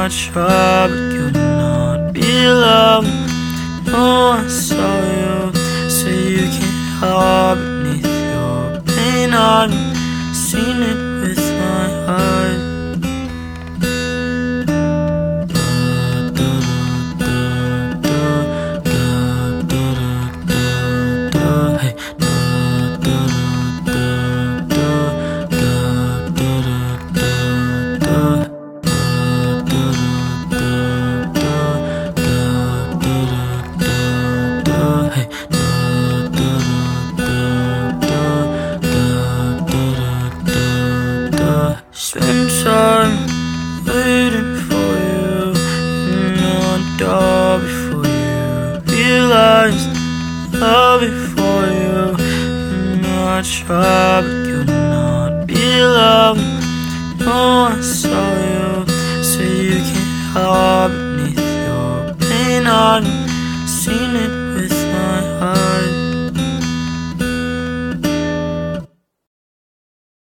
not try, but could not be loved. Oh, I saw you, so you can't hide beneath your pain. I've seen it with my eyes. Spend time waiting for you, and I'll die before you realize love before you. And I try, but could not be loved. Oh, I saw you, so you can't hide.